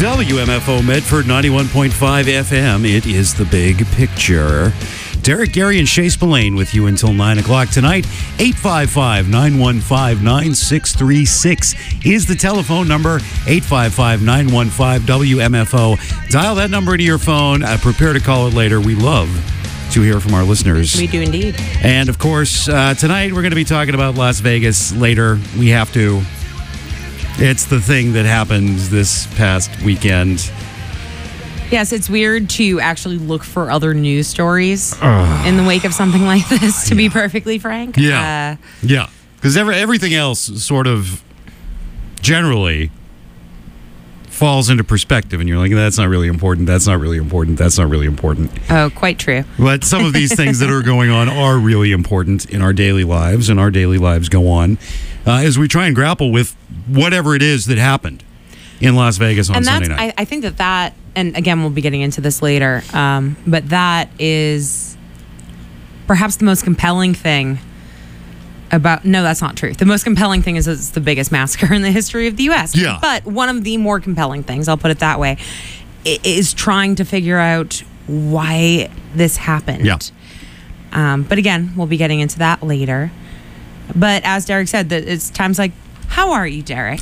WMFO Medford 91.5 FM. It is The Big Picture. Derek, Gary, and Shay Spillane with you until 9 o'clock tonight. 855-915-9636 is the telephone number. 855-915-WMFO. Dial that number into your phone. Prepare to call it later. We love to hear from our listeners. We do indeed. And, of course, tonight we're going to be talking about Las Vegas later. We have to. It's the thing that happened this past weekend. Yes, it's weird to actually look for other news stories in the wake of something like this, to be perfectly frank. Yeah. Because everything else sort of generally falls into perspective, and you're like, that's not really important, that's not really important, that's not really important. Oh, quite true. But some of these things that are going on are really important in our daily lives, and our daily lives go on as we try and grapple with whatever it is that happened in Las Vegas on Sunday night. I think that, and again, we'll be getting into this later, but that is perhaps the most compelling thing about... No, that's not true. The most compelling thing is it's the biggest massacre in the history of the U.S. Yeah. But one of the more compelling things, I'll put it that way, is trying to figure out why this happened. Yeah. But again, we'll be getting into that later. But as Derek said, it's times like, how are you, Derek?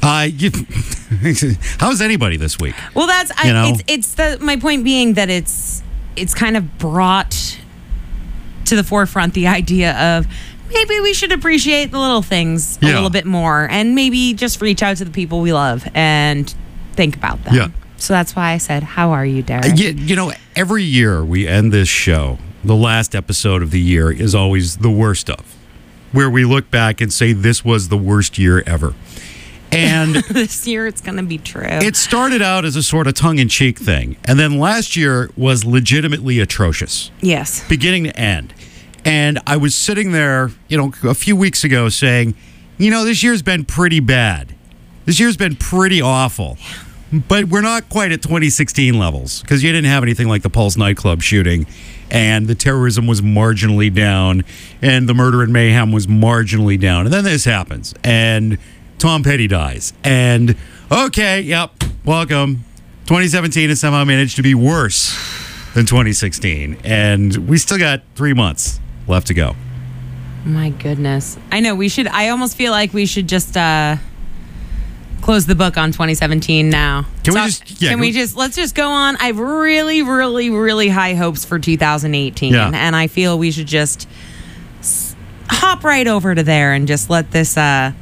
How's anybody this week? Well, that's my point being that it's kind of brought to the forefront the idea of maybe we should appreciate the little things a little bit more, and maybe just reach out to the people we love and think about them. Yeah. So that's why I said, how are you, Derek? Every year we end this show, the last episode of the year is always the worst of, where we look back and say this was the worst year ever. And this year it's going to be true. It started out as a sort of tongue-in-cheek thing, and then last year was legitimately atrocious. Yes. Beginning to end. And I was sitting there, a few weeks ago saying, this year's been pretty bad. This year's been pretty awful. Yeah. But we're not quite at 2016 levels, because you didn't have anything like the Pulse nightclub shooting, and the terrorism was marginally down, and the murder and mayhem was marginally down. And then this happens, and Tom Petty dies. And, okay, yep, welcome. 2017 has somehow managed to be worse than 2016. And we still got 3 months left to go. My goodness. I know, I almost feel like we should just close the book on 2017 now. Let's just go on. I have really, really, really high hopes for 2018. Yeah. And I feel we should just hop right over to there and just let this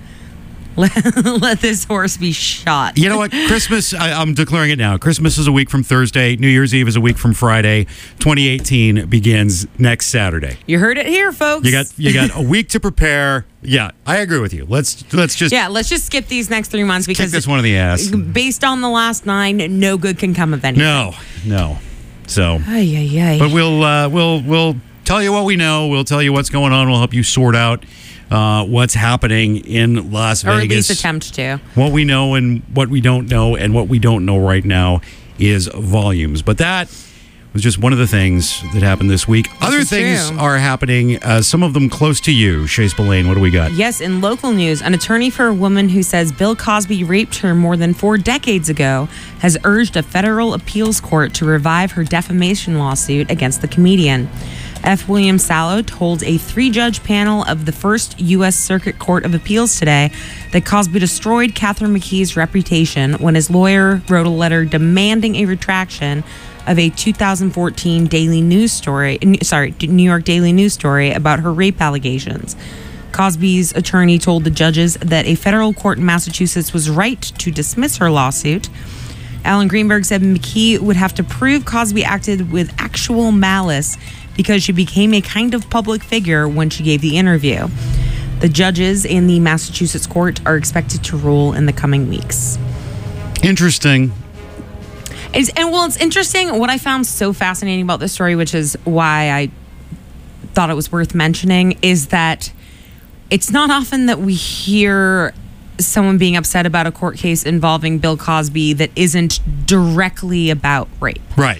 let this horse be shot. You know what? Christmas, I'm declaring it now. Christmas is a week from Thursday. New Year's Eve is a week from Friday. 2018 begins next Saturday. You heard it here, folks. You got a week to prepare. Yeah, I agree with you. Let's just skip these next 3 months, because kick this one in the ass. Based on the last 9, no good can come of anything. No. So, but we'll tell you what we know. We'll tell you what's going on. We'll help you sort out what's happening in Las Vegas. Or at least attempt to. What we know and what we don't know, and what we don't know right now is volumes. But that was just one of the things that happened this week. Other things are happening, some of them close to you. Shay Spillane, what do we got? Yes, in local news, an attorney for a woman who says Bill Cosby raped her more than 4 decades ago has urged a federal appeals court to revive her defamation lawsuit against the comedian. F. William Sallow told a 3-judge panel of the First U.S. Circuit Court of Appeals today that Cosby destroyed Catherine McKee's reputation when his lawyer wrote a letter demanding a retraction of a 2014 New York Daily News story about her rape allegations. Cosby's attorney told the judges that a federal court in Massachusetts was right to dismiss her lawsuit. Alan Greenberg said McKee would have to prove Cosby acted with actual malice because she became a kind of public figure when she gave the interview. The judges in the Massachusetts court are expected to rule in the coming weeks. Interesting. It's interesting. What I found so fascinating about this story, which is why I thought it was worth mentioning, is that it's not often that we hear someone being upset about a court case involving Bill Cosby that isn't directly about rape. Right.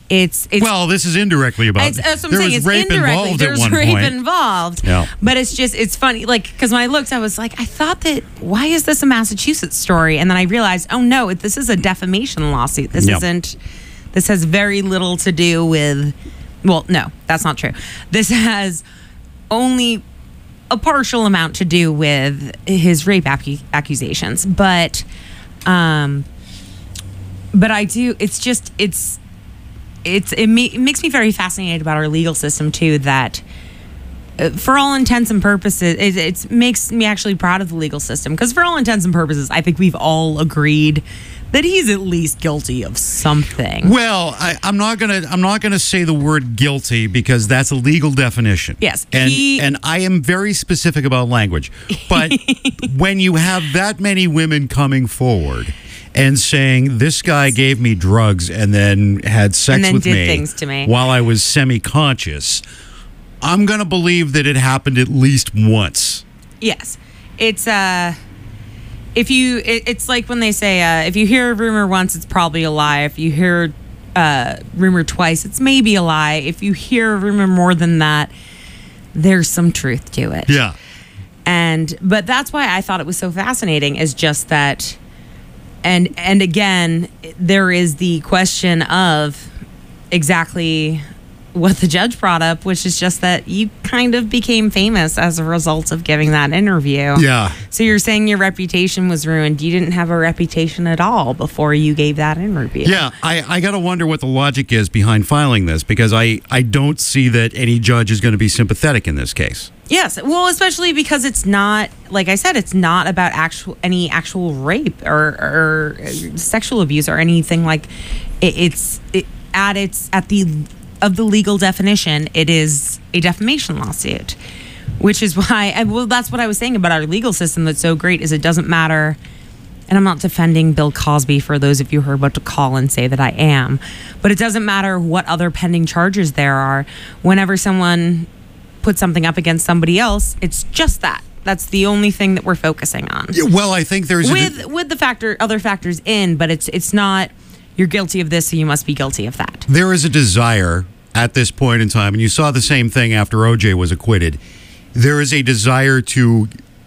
well, this is indirectly about. That's what I'm there saying. was It's rape indirectly. involved There's at one rape point. involved. Yeah. But it's funny, like, because when I looked, I was like, I thought that, why is this a Massachusetts story? And then I realized, oh no, this is a defamation lawsuit. This this has very little to do with, well, no, that's not true. This has only a partial amount to do with his rape accusations. But I do, it makes me very fascinated about our legal system too, that for all intents and purposes, it makes me actually proud of the legal system, because for all intents and purposes, I think we've all agreed that he's at least guilty of something. Well, I'm not gonna say the word guilty, because that's a legal definition. Yes, and I am very specific about language. But when you have that many women coming forward and saying, this guy gave me drugs and then had sex and then with did me things to me while I was semi-conscious, I'm going to believe that it happened at least once. Yes. It's it's like when they say, if you hear a rumor once, it's probably a lie. If you hear rumor twice, it's maybe a lie. If you hear a rumor more than that, there's some truth to it. Yeah. But that's why I thought it was so fascinating, is just that. And again, there is the question of exactly what the judge brought up, which is just that you kind of became famous as a result of giving that interview. Yeah. So you're saying your reputation was ruined. You didn't have a reputation at all before you gave that interview. Yeah, I got to wonder what the logic is behind filing this, because I don't see that any judge is going to be sympathetic in this case. Yes, well, especially because it's not, like I said, it's not about any actual rape or sexual abuse or anything like. At the legal definition, it is a defamation lawsuit, which is why. Well, that's what I was saying about our legal system that's so great, is it doesn't matter. And I'm not defending Bill Cosby, for those of you who are about to call and say that I am, but it doesn't matter what other pending charges there are. Whenever someone put something up against somebody else, it's just that. That's the only thing that we're focusing on. Yeah, well, I think there's with the other factors in, but it's not, you're guilty of this, so you must be guilty of that. There is a desire at this point in time, and you saw the same thing after OJ was acquitted. There is a desire to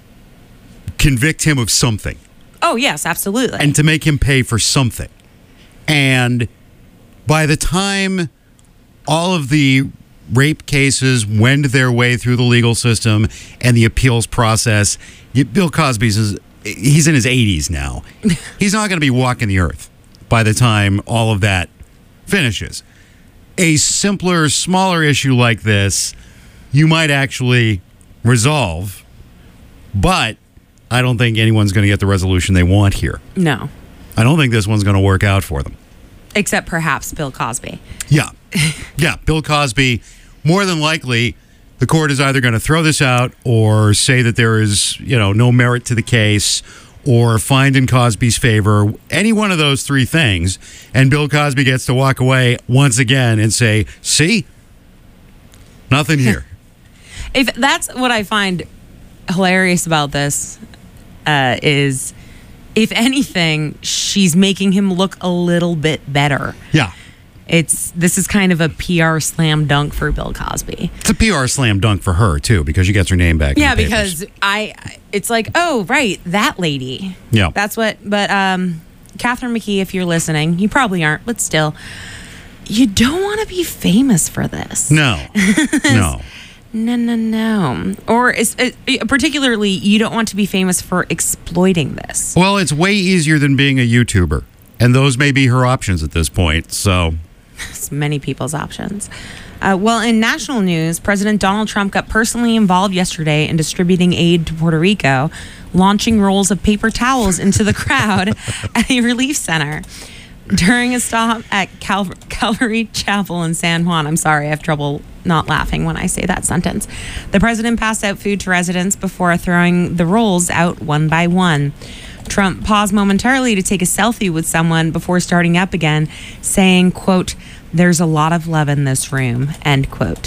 convict him of something. Oh, yes, absolutely. And to make him pay for something. And by the time all of the rape cases wend their way through the legal system and the appeals process, Bill Cosby's he's in his 80s now. He's not going to be walking the earth by the time all of that finishes. A simpler, smaller issue like this, you might actually resolve, but I don't think anyone's going to get the resolution they want here. No. I don't think this one's going to work out for them. Except perhaps Bill Cosby. Yeah. Yeah, Bill Cosby, more than likely, the court is either going to throw this out or say that there is, no merit to the case, or find in Cosby's favor, any one of those three things, and Bill Cosby gets to walk away once again and say, see, nothing here. If that's what I find hilarious about this, is, if anything, she's making him look a little bit better. Yeah. This is kind of a PR slam dunk for Bill Cosby. It's a PR slam dunk for her too, because she gets her name back. Yeah, in the papers. because it's like, oh right, that lady. Yeah, that's what. But Catherine McKee, if you're listening, you probably aren't, but still, you don't want to be famous for this. No, no. No. Or particularly, you don't want to be famous for exploiting this. Well, it's way easier than being a YouTuber, and those may be her options at this point. So. It's many people's options. Well, in national news, President Donald Trump got personally involved yesterday in distributing aid to Puerto Rico, launching rolls of paper towels into the crowd at a relief center. During a stop at Calvary Chapel in San Juan, I'm sorry, I have trouble not laughing when I say that sentence, the president passed out food to residents before throwing the rolls out one by one. Trump paused momentarily to take a selfie with someone before starting up again, saying, quote, "There's a lot of love in this room," end quote.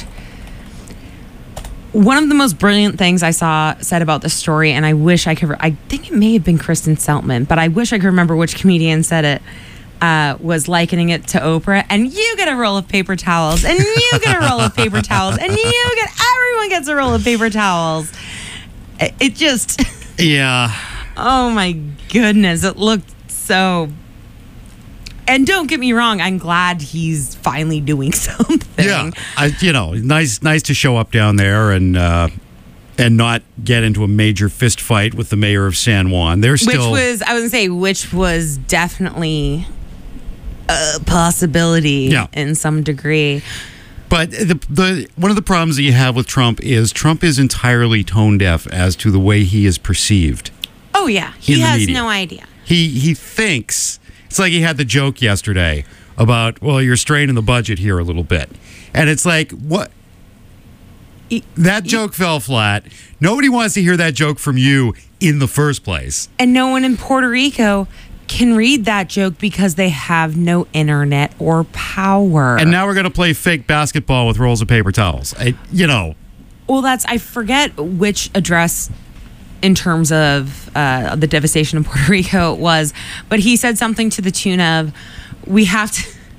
One of the most brilliant things I saw said about this story, and I wish I could, I think it may have been Kristen Seltman, but I wish I could remember which comedian said it, was likening it to Oprah, and you get a roll of paper towels, and you get a roll of paper towels, and everyone gets a roll of paper towels. It just, Yeah. oh my goodness, it looked so. And don't get me wrong, I'm glad he's finally doing something. Yeah. Nice to show up down there and not get into a major fist fight with the mayor of San Juan. Which was definitely a possibility in some degree. But the one of the problems that you have with Trump is entirely tone deaf as to the way he is perceived. Oh yeah, he has no idea. He thinks it's like he had the joke yesterday about, well, you're straining the budget here a little bit, and it's like, what? That joke fell flat. Nobody wants to hear that joke from you in the first place. And no one in Puerto Rico can read that joke because they have no internet or power. And now we're going to play fake basketball with rolls of paper towels. Well, I forget which address in terms of the devastation in Puerto Rico it was, but he said something to the tune of, we have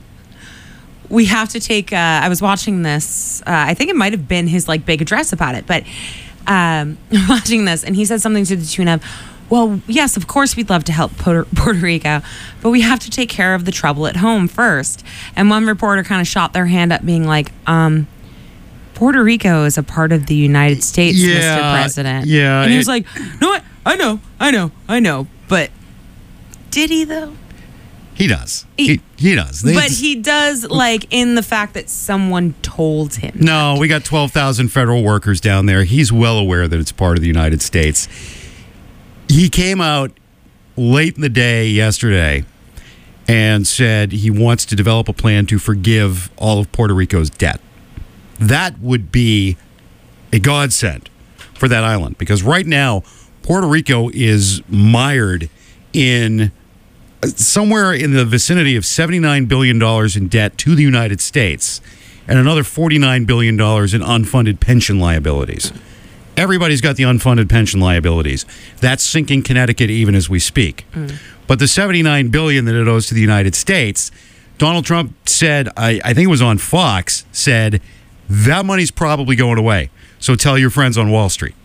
to take, I was watching this, I think it might have been his big address about it, but watching this, and he said something to the tune of, well, yes, of course we'd love to help Puerto Rico, but we have to take care of the trouble at home first. And one reporter kind of shot their hand up being like, Puerto Rico is a part of the United States, Mr. President. Yeah. And he was like, no, I know. But did he, though? He does. He does. But he does, in the fact that someone told him. No, we got 12,000 federal workers down there. He's well aware that it's part of the United States. He came out late in the day yesterday and said he wants to develop a plan to forgive all of Puerto Rico's debt. That would be a godsend for that island, because right now Puerto Rico is mired in somewhere in the vicinity of $79 billion in debt to the United States and another $49 billion in unfunded pension liabilities. Everybody's got the unfunded pension liabilities. That's sinking Connecticut even as we speak. But the $79 billion that it owes to the United States, Donald Trump said, I think it was on Fox, said, that money's probably going away. So tell your friends on Wall Street.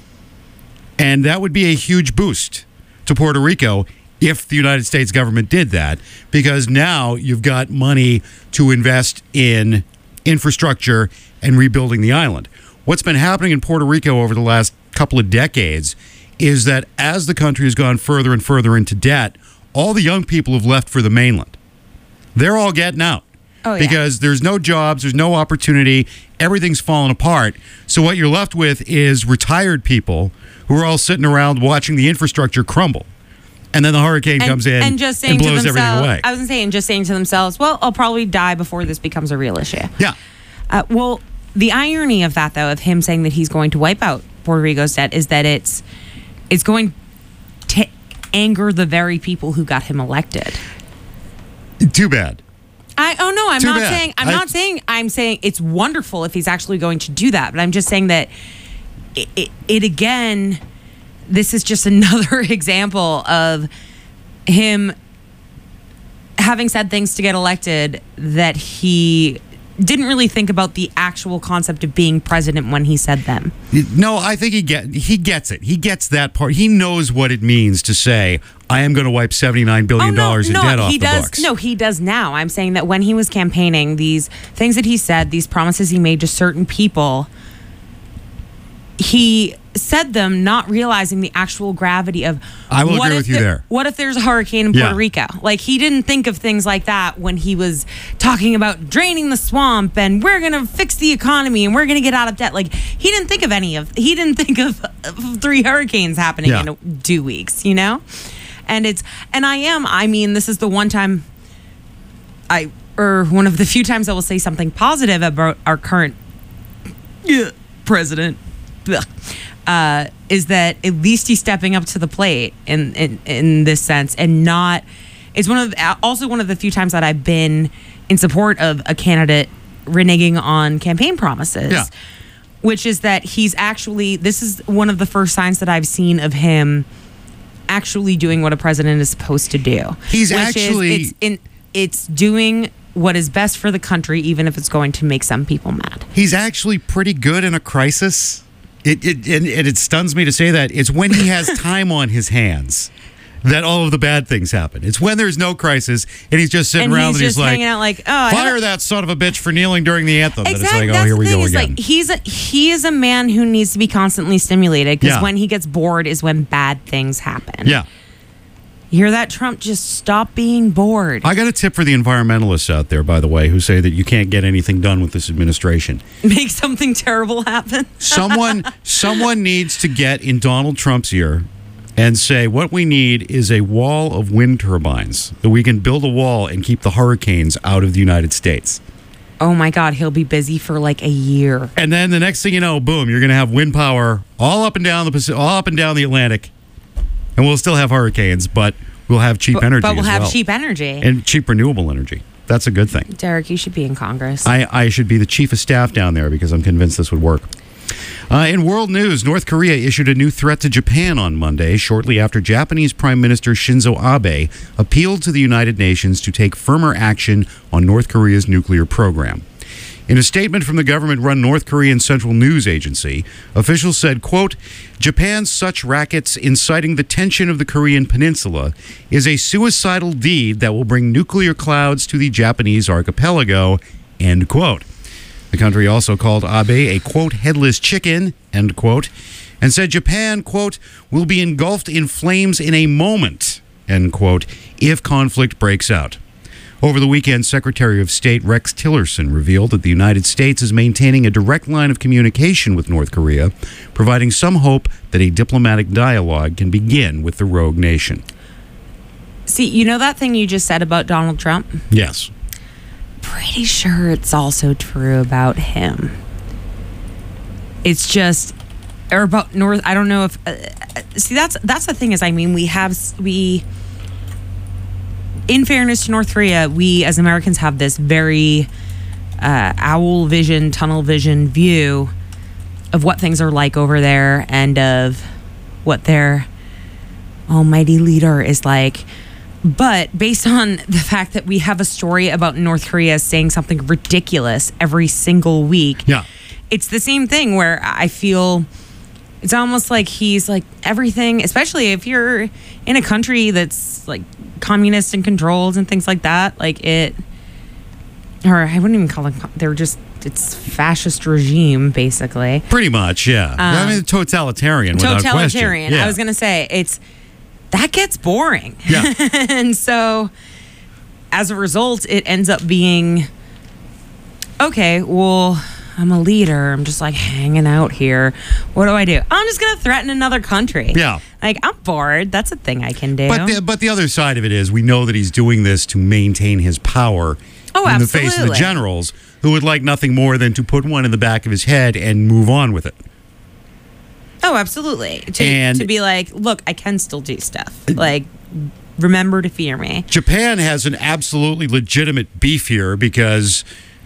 And that would be a huge boost to Puerto Rico if the United States government did that, because now you've got money to invest in infrastructure and rebuilding the island. What's been happening in Puerto Rico over the last couple of decades is that as the country has gone further and further into debt, all the young people have left for the mainland. They're all getting out. Oh, yeah. Because there's no jobs, there's no opportunity, everything's falling apart. So what you're left with is retired people who are all sitting around watching the infrastructure crumble. And then the hurricane comes in and blows everything away. I was saying, just saying to themselves, well, I'll probably die before this becomes a real issue. Yeah. Well, the irony of that, though, of him saying that he's going to wipe out Puerto Rico's debt is that it's going to anger the very people who got him elected. Too bad. I'm saying it's wonderful if he's actually going to do that, but I'm just saying that it again, this is just another example of him having said things to get elected that he didn't really think about the actual concept of being president when he said them. No, I think he gets it. He gets that part. He knows what it means to say, I am going to wipe $79 billion in debt off the books. No, he does now. I'm saying that when he was campaigning, these things that he said, these promises he made to certain people, he said them not realizing the actual gravity of I will agree with you there. What if there's a hurricane in Puerto Rico? He didn't think of things like that when he was talking about draining the swamp and we're going to fix the economy and we're going to get out of debt. He didn't think of 3 hurricanes happening in 2 weeks, you know? And this is the one time one of the few times I will say something positive about our current president. Is that at least he's stepping up to the plate in this sense, and not. It's also one of the few times that I've been in support of a candidate reneging on campaign promises. Yeah. Which is that he's actually. This is one of the first signs that I've seen of him actually doing what a president is supposed to do. He's which actually... is it's doing what is best for the country, even if it's going to make some people mad. He's actually pretty good in a crisis. It stuns me to say that. It's when he has time on his hands that all of the bad things happen. It's when there's no crisis and he's just sitting around and he's like, hanging out like, fire that son of a bitch for kneeling during the anthem. Exactly. That it's like, That's here we the thing, go is again. Like, he is a man who needs to be constantly stimulated, because Yeah. when he gets bored is when bad things happen. Yeah. You hear that, Trump? Just stop being bored. I got a tip for the environmentalists out there, by the way, who say that you can't get anything done with this administration. Make something terrible happen. Someone needs to get in Donald Trump's ear and say, what we need is a wall of wind turbines, that we can build a wall and keep the hurricanes out of the United States. Oh my God, he'll be busy for like a year. And then the next thing you know, boom, you're going to have wind power all up and down the Pacific, all up and down the Atlantic, and we'll still have hurricanes, but we'll have cheap energy. But we'll as have well. cheap energy. And cheap renewable energy. That's a good thing. Derek, you should be in Congress. I should be the chief of staff down there because I'm convinced this would work. In world news, North Korea issued a new threat to Japan on Monday, shortly after Japanese Prime Minister Shinzo Abe appealed to the United Nations to take firmer action on North Korea's nuclear program. In a statement from the government-run North Korean Central News Agency, officials said, quote, Japan's such rackets inciting the tension of the Korean peninsula is a suicidal deed that will bring nuclear clouds to the Japanese archipelago, end quote. The country also called Abe a, quote, headless chicken, end quote, and said Japan, quote, will be engulfed in flames in a moment, end quote, if conflict breaks out. Over the weekend, Secretary of State Rex Tillerson revealed that the United States is maintaining a direct line of communication with North Korea, providing some hope that a diplomatic dialogue can begin with the rogue nation. See, you know that thing you just said about Donald Trump? Yes. Pretty sure it's also true about him. It's just, or about North. I don't know if. See, that's the thing is, I mean, we. In fairness to North Korea, we as Americans have this very owl vision, tunnel vision view of what things are like over there and of what their almighty leader is like. But based on the fact that we have a story about North Korea saying something ridiculous every single week, Yeah. it's the same thing where I feel it's almost like he's like everything, especially if you're in a country that's like communist and controlled and things like that, like it, or I wouldn't even call them, it's fascist regime, basically. Pretty much, yeah. I mean, totalitarian, without question. Yeah. I was going to say, that gets boring. Yeah. And so, as a result, it ends up being, okay, well, I'm a leader. I'm just like hanging out here. What do I do? I'm just going to threaten another country. Yeah. Like, I'm bored. That's a thing I can do. But the other side of it is we know that he's doing this to maintain his power in the face of the generals who would like nothing more than to put one in the back of his head and move on with it. Oh, absolutely. To be like, look, I can still do stuff. Like, remember to fear me. Japan has an absolutely legitimate beef here because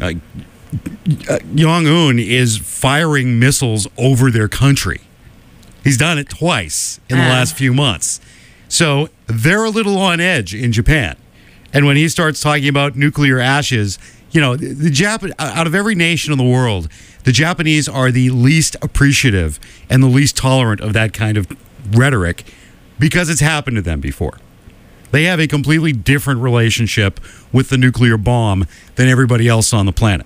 Jong-un is firing missiles over their country. He's done it twice in the last few months. So they're a little on edge in Japan. And when he starts talking about nuclear ashes, you know, out of every nation in the world, the Japanese are the least appreciative and the least tolerant of that kind of rhetoric because it's happened to them before. They have a completely different relationship with the nuclear bomb than everybody else on the planet.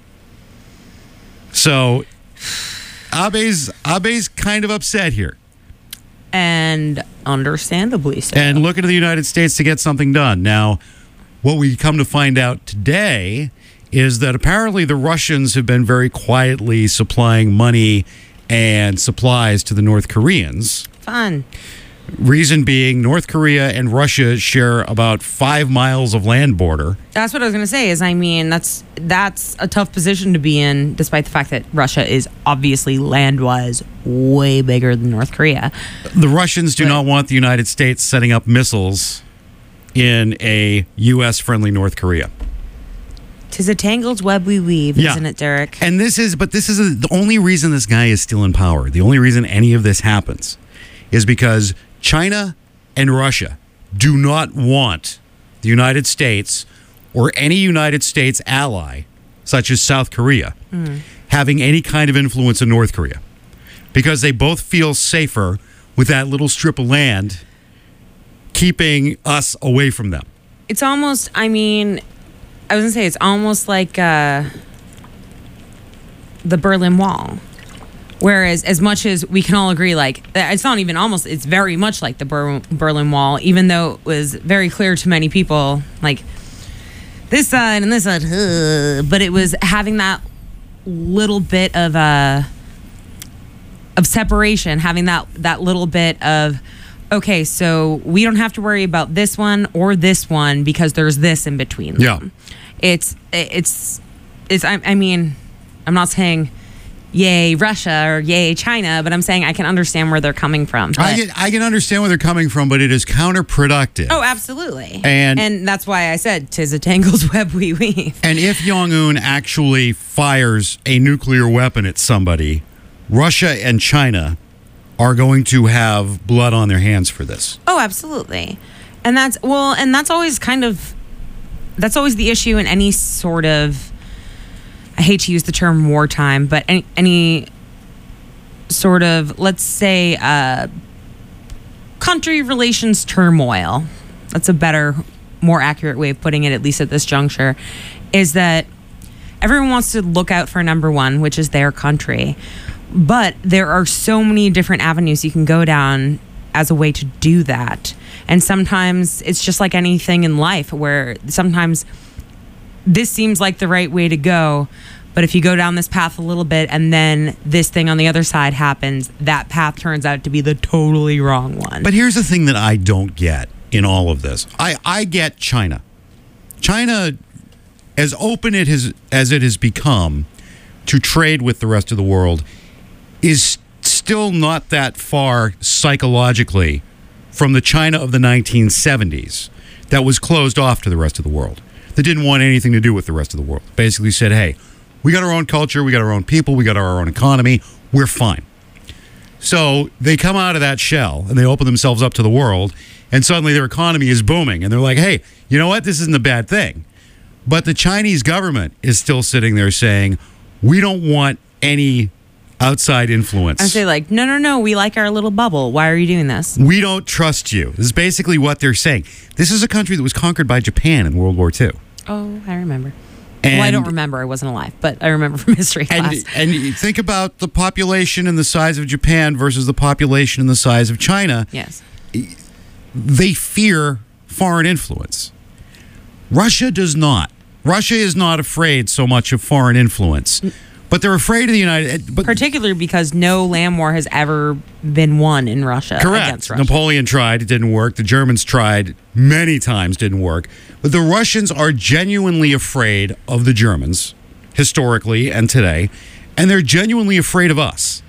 So Abe's kind of upset here. And understandably so. And looking to the United States to get something done. Now, what we come to find out today is that apparently the Russians have been very quietly supplying money and supplies to the North Koreans. Fun. Reason being, North Korea and Russia share about 5 miles of land border. That's what I was going to say is, I mean, that's a tough position to be in, despite the fact that Russia is obviously land-wise way bigger than North Korea. The Russians do not want the United States setting up missiles in a U.S.-friendly North Korea. 'Tis a tangled web we weave, isn't it, Derek? And this is the only reason this guy is still in power. The only reason any of this happens is because China and Russia do not want the United States or any United States ally, such as South Korea, having any kind of influence in North Korea, because they both feel safer with that little strip of land keeping us away from them. It's almost, I mean, I was going to say, it's almost like the Berlin Wall. Whereas, as much as we can all agree, like, it's not even almost, it's very much like the Berlin Wall, even though it was very clear to many people, like, this side and this side, but it was having that little bit of separation, having that little bit of, okay, so we don't have to worry about this one or this one because there's this in between them. I mean, I'm not saying yay Russia or yay China, but I'm saying I can understand where they're coming from. I can understand where they're coming from, but it is counterproductive. Oh, absolutely. And that's why I said, 'tis a tangle's web we weave. And if Jong-un actually fires a nuclear weapon at somebody, Russia and China are going to have blood on their hands for this. Oh, absolutely. And that's always that's always the issue in any sort of, I hate to use the term wartime, but any sort of, let's say, country relations turmoil. That's a better, more accurate way of putting it, at least at this juncture, is that everyone wants to look out for number one, which is their country. But there are so many different avenues you can go down as a way to do that. And sometimes it's just like anything in life, where sometimes this seems like the right way to go, but if you go down this path a little bit and then this thing on the other side happens, that path turns out to be the totally wrong one. But here's the thing that I don't get in all of this. I get China. China, as open as it has become to trade with the rest of the world, is still not that far psychologically from the China of the 1970s that was closed off to the rest of the world, that didn't want anything to do with the rest of the world. Basically said, hey, we got our own culture, we got our own people, we got our own economy, we're fine. So they come out of that shell and they open themselves up to the world, and suddenly their economy is booming, and they're like, hey, you know what, this isn't a bad thing. But the Chinese government is still sitting there saying, we don't want any outside influence. I say, like, no, we like our little bubble. Why are you doing this? We don't trust you. This is basically what they're saying. This is a country that was conquered by Japan in World War II. Oh, I remember. Well, I don't remember. I wasn't alive, but I remember from history class. And you think about the population and the size of Japan versus the population and the size of China. Yes. They fear foreign influence. Russia does not. Russia is not afraid so much of foreign influence. But they're afraid of the United... particularly because no land war has ever been won in Russia. Correct. Against Russia. Napoleon tried. It didn't work. The Germans tried many times. Didn't work. But the Russians are genuinely afraid of the Germans, historically and today. And they're genuinely afraid of us.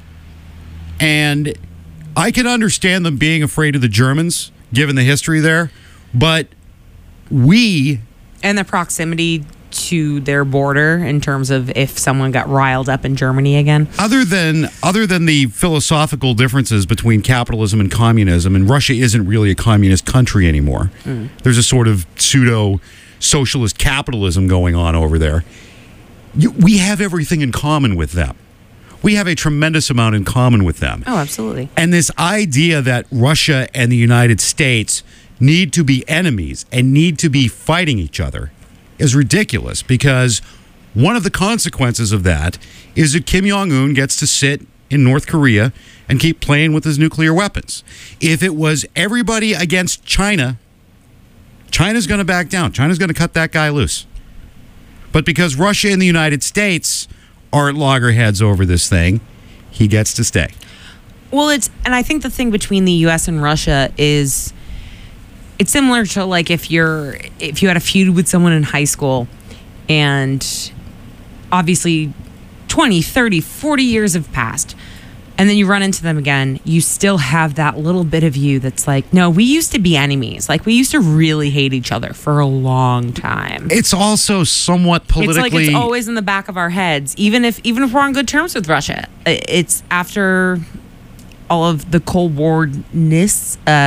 And I can understand them being afraid of the Germans, given the history there. But we... and the proximity to their border in terms of if someone got riled up in Germany again. Other than the philosophical differences between capitalism and communism, and Russia isn't really a communist country anymore. There's a sort of pseudo-socialist capitalism going on over there. We have everything in common with them. We have a tremendous amount in common with them. Oh, absolutely. And this idea that Russia and the United States need to be enemies and need to be fighting each other is ridiculous, because one of the consequences of that is that Kim Jong-un gets to sit in North Korea and keep playing with his nuclear weapons. If it was everybody against China, China's going to back down. China's going to cut that guy loose. But because Russia and the United States are at loggerheads over this thing, he gets to stay. Well, and I think the thing between the U.S. and Russia is, it's similar to like if you had a feud with someone in high school and obviously 20, 30, 40 years have passed and then you run into them again, you still have that little bit of you that's like, no, we used to be enemies. Like we used to really hate each other for a long time. It's also somewhat politically... It's like it's always in the back of our heads, even if we're on good terms with Russia. It's after all of the Cold War-ness,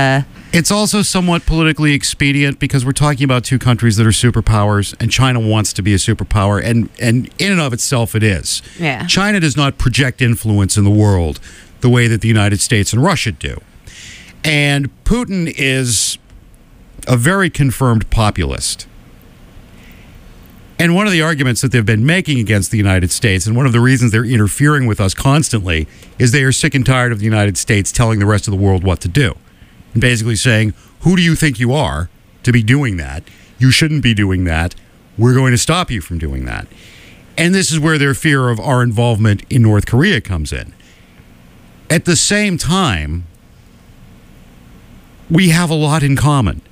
It's also somewhat politically expedient because we're talking about two countries that are superpowers, and China wants to be a superpower, and in and of itself it is. Yeah. China does not project influence in the world the way that the United States and Russia do. And Putin is a very confirmed populist. And one of the arguments that they've been making against the United States, and one of the reasons they're interfering with us constantly, is they are sick and tired of the United States telling the rest of the world what to do. And basically saying, who do you think you are to be doing that? You shouldn't be doing that. We're going to stop you from doing that. And this is where their fear of our involvement in North Korea comes in. At the same time, we have a lot in common.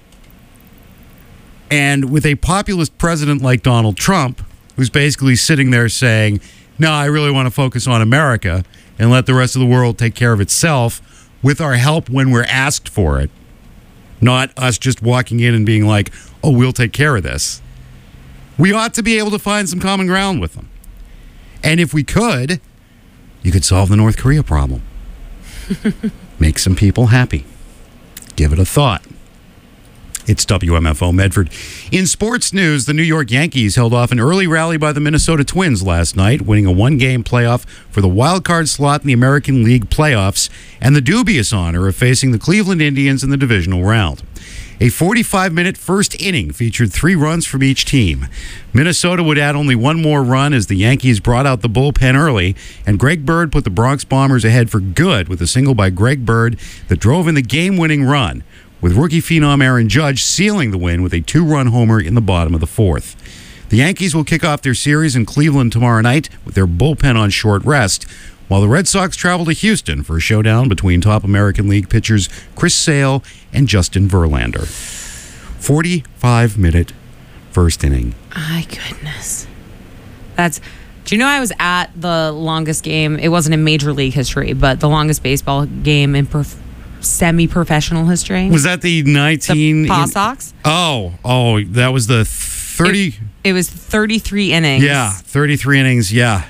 And with a populist president like Donald Trump, who's basically sitting there saying, no, I really want to focus on America and let the rest of the world take care of itself with our help when we're asked for it, not us just walking in and being like, oh, we'll take care of this. We ought to be able to find some common ground with them. And if we could, you could solve the North Korea problem. Make some people happy. Give it a thought. It's WMFO Medford. In sports news, the New York Yankees held off an early rally by the Minnesota Twins last night, winning a one-game playoff for the wild card slot in the American League playoffs and the dubious honor of facing the Cleveland Indians in the divisional round. A 45-minute first inning featured 3 runs from each team. Minnesota would add only one more run as the Yankees brought out the bullpen early, and Greg Bird put the Bronx Bombers ahead for good with a single by Greg Bird that drove in the game-winning run, with rookie phenom Aaron Judge sealing the win with a 2-run homer in the bottom of the 4th. The Yankees will kick off their series in Cleveland tomorrow night with their bullpen on short rest, while the Red Sox travel to Houston for a showdown between top American League pitchers Chris Sale and Justin Verlander. 45-minute first inning. My goodness. Do you know I was at the longest game? It wasn't in Major League history, but the longest baseball game in semi-professional history. Was that the 19... The Paw Sox? Oh, that was the 30... It was 33 innings. Yeah, 33 innings, yeah.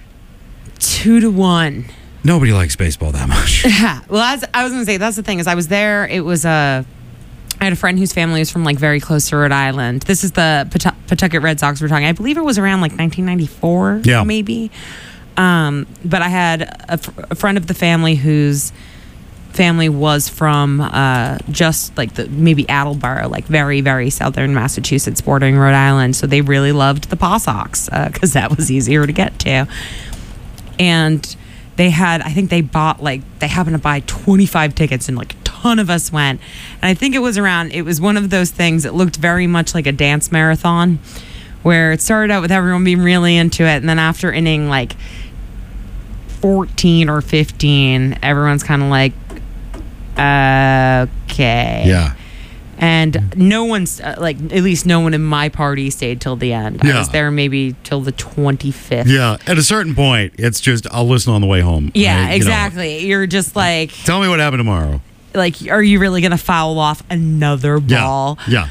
2-1. Nobody likes baseball that much. Yeah. Well, I was going to say, that's the thing, is I was there, it was I had a friend whose family was from like very close to Rhode Island. This is the Pawtucket Red Sox we're talking. I believe it was around like 1994, yeah, maybe. But I had a friend of the family whose family was from just like maybe Attleboro, like very, very southern Massachusetts bordering Rhode Island. So they really loved the Paw Sox because that was easier to get to. And they happened to buy 25 tickets, and like a ton of us went. And I think it was one of those things that looked very much like a dance marathon, where it started out with everyone being really into it, and then after inning like 14 or 15, everyone's kind of like, okay. Yeah. And no one's, at least no one in my party stayed till the end. Yeah. I was there maybe till the 25th. Yeah. At a certain point, it's just, I'll listen on the way home. Yeah, exactly. You're just like... Tell me what happened tomorrow. Like, are you really going to foul off another ball? Yeah.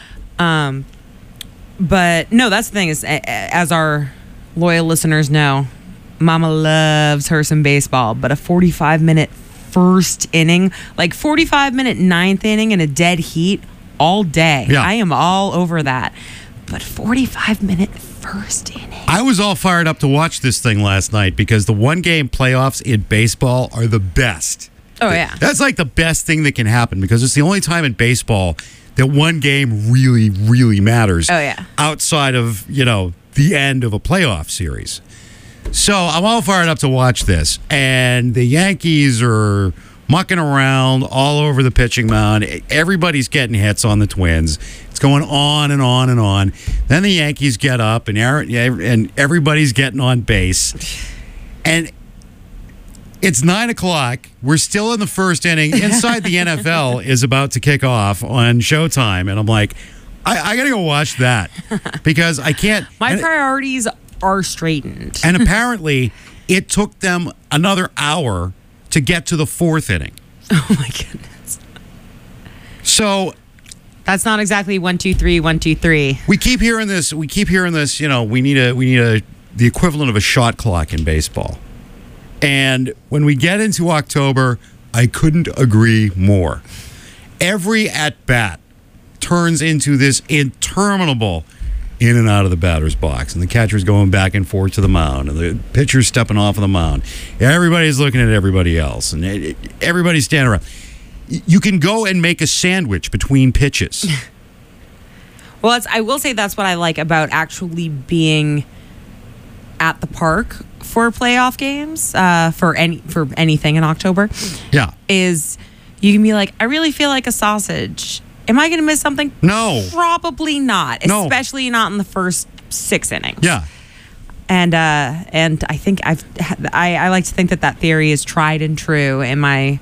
But no, that's the thing is, as our loyal listeners know, Mama loves her some baseball, but a 45-minute first inning, like 45-minute ninth inning in a dead heat all day. Yeah. I am all over that. But 45-minute first inning. I was all fired up to watch this thing last night because the one-game playoffs in baseball are the best. Oh, yeah. That's like the best thing that can happen because it's the only time in baseball that one game really, really matters. Oh, yeah. Outside of, the end of a playoff series. So I'm all fired up to watch this. And the Yankees are mucking around all over the pitching mound. Everybody's getting hits on the Twins. It's going on and on and on. Then the Yankees get up and everybody's getting on base. And it's 9 o'clock. We're still in the first inning. Inside the NFL is about to kick off on Showtime. And I'm like, I got to go watch that because I can't. My priorities are straightened. And apparently it took them another hour to get to the 4th inning. Oh my goodness. So that's not exactly 1, 2, 3, 1, 2, 3. We keep hearing this, we need the equivalent of a shot clock in baseball. And when we get into October, I couldn't agree more. every at-bat turns into this interminable in and out of the batter's box, and the catcher's going back and forth to the mound, and the pitcher's stepping off of the mound. Everybody's looking at everybody else, and everybody's standing around. You can go and make a sandwich between pitches. Well, I will say that's what I like about actually being at the park for playoff games, for anything in October. Yeah. Is you can be like, I really feel like a sausage. Am I going to miss something? No. Probably not. No. Especially not in the first 6 innings. Yeah. And I think I like to think that theory is tried and true in my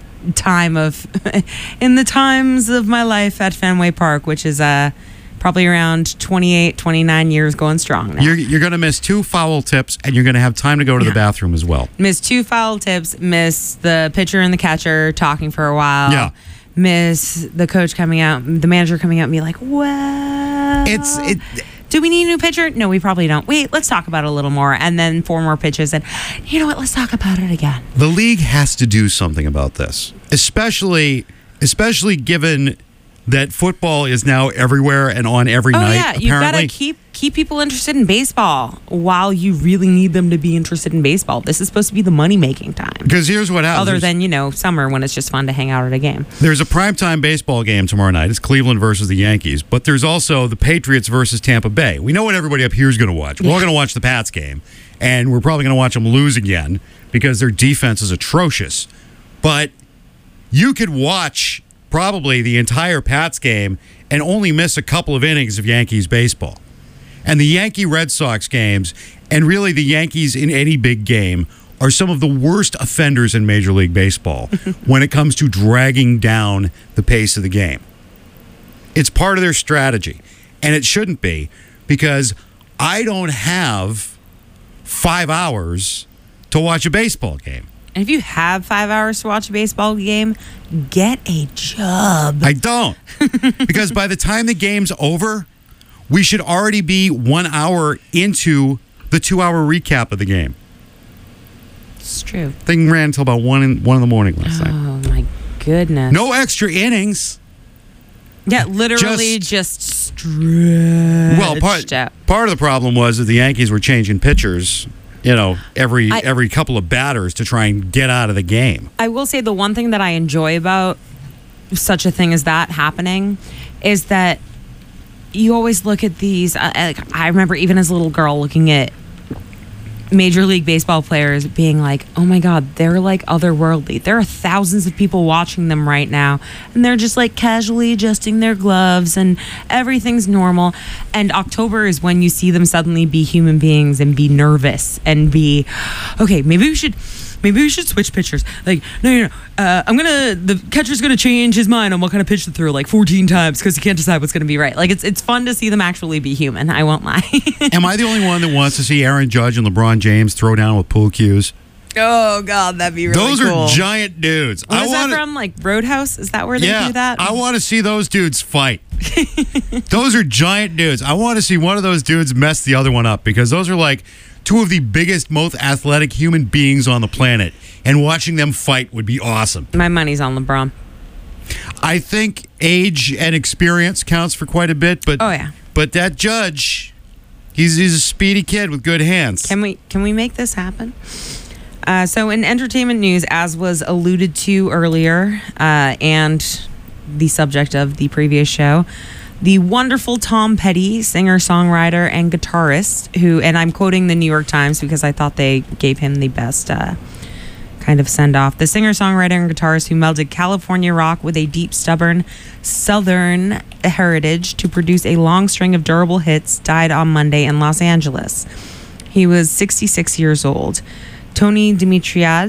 in the times of my life at Fenway Park, which is probably around 28, 29 years going strong now. You're going to miss 2 foul tips, and you're going to have time to go to the bathroom as well. Miss 2 foul tips, miss the pitcher and the catcher talking for a while. Yeah. Miss the coach coming out, the manager coming out and be like, well, do we need a new pitcher? No, we probably don't. Wait, let's talk about it a little more. And then 4 more pitches. And you know what? Let's talk about it again. The league has to do something about this, especially given that football is now everywhere and on every night. Yeah, you've got to keep people interested in baseball while you really need them to be interested in baseball. This is supposed to be the money-making time. Because here's what happens. Other than, summer when it's just fun to hang out at a game. There's a primetime baseball game tomorrow night. It's Cleveland versus the Yankees. But there's also the Patriots versus Tampa Bay. We know what everybody up here is going to watch. We're all going to watch the Pats game. And we're probably going to watch them lose again because their defense is atrocious. But you could watch probably the entire Pats game and only miss a couple of innings of Yankees baseball. And the Yankee-Red Sox games, and really the Yankees in any big game, are some of the worst offenders in Major League Baseball when it comes to dragging down the pace of the game. It's part of their strategy, and it shouldn't be, because I don't have 5 hours to watch a baseball game. And if you have 5 hours to watch a baseball game, get a job. I don't. Because by the time the game's over, we should already be 1 hour into the 2-hour recap of the game. It's true. Thing ran until about 1 in the morning last night. Oh, my goodness. No extra innings. Yeah, literally just stretched Well, part of the problem was that the Yankees were changing pitchers, every couple of batters to try and get out of the game. I will say the one thing that I enjoy about such a thing as that happening is that you always look at these. I remember even as a little girl looking at Major League Baseball players being like, oh my God, they're like otherworldly. There are thousands of people watching them right now, and they're just like casually adjusting their gloves and everything's normal. And October is when you see them suddenly be human beings and be nervous and be, okay, maybe we should switch pitchers. Like, no. The catcher's gonna change his mind on what kind of pitch to throw like 14 times because he can't decide what's gonna be right. Like, it's fun to see them actually be human. I won't lie. Am I the only one that wants to see Aaron Judge and LeBron James throw down with pool cues? Oh God, that'd be really cool. Those cool. are giant dudes. What is that from? Like Roadhouse? Is that where they do that? I want to see those dudes fight. Those are giant dudes. I want to see one of those dudes mess the other one up because those are like 2 of the biggest, most athletic human beings on the planet, and watching them fight would be awesome. My money's on LeBron. I think age and experience counts for quite a bit, but but that Judge, he's a speedy kid with good hands. Can we make this happen? So in entertainment news, as was alluded to earlier, and the subject of the previous show, the wonderful Tom Petty, singer, songwriter, and guitarist, and I'm quoting the New York Times because I thought they gave him the best kind of send-off. The singer, songwriter, and guitarist who melded California rock with a deep, stubborn Southern heritage to produce a long string of durable hits died on Monday in Los Angeles. He was 66 years old. Tony Dimitriades,